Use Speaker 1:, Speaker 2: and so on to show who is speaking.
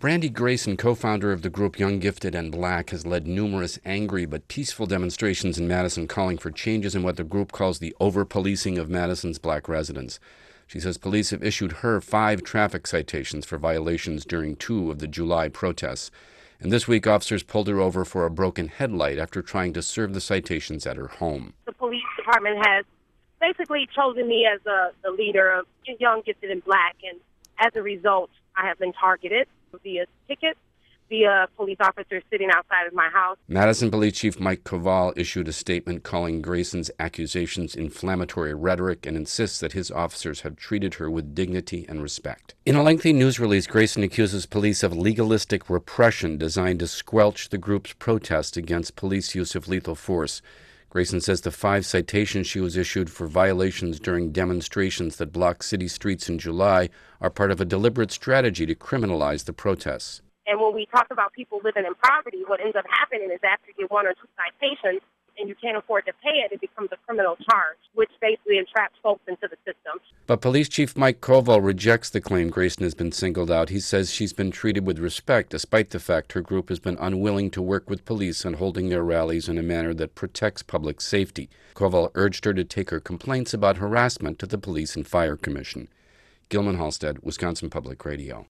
Speaker 1: Brandy Grayson, co-founder of the group Young, Gifted, and Black, has led numerous angry but peaceful demonstrations in Madison calling for changes in what the group calls the over-policing of Madison's black residents. She says police have issued her 5 traffic citations for violations during 2 of the July protests. And this week, officers pulled her over for a broken headlight after trying to serve the citations at her home.
Speaker 2: The police department has basically chosen me as the leader of Young, Gifted, and Black, and as a result, I have been targeted via tickets, via police officers sitting outside of my house.
Speaker 1: Madison Police Chief Mike Koval issued a statement calling Grayson's accusations inflammatory rhetoric and insists that his officers have treated her with dignity and respect. In a lengthy news release, Grayson accuses police of legalistic repression designed to squelch the group's protest against police use of lethal force. Grayson says the 5 citations she was issued for violations during demonstrations that blocked city streets in July are part of a deliberate strategy to criminalize the protests.
Speaker 2: And when we talk about people living in poverty, what ends up happening is after you get 1 or 2 citations and you can't afford to pay it, it becomes a criminal charge, which basically entraps folks into the system.
Speaker 1: But Police Chief Mike Koval rejects the claim Grayson has been singled out. He says she's been treated with respect, despite the fact her group has been unwilling to work with police on holding their rallies in a manner that protects public safety. Koval urged her to take her complaints about harassment to the Police and Fire Commission. Gilman Halstead, Wisconsin Public Radio.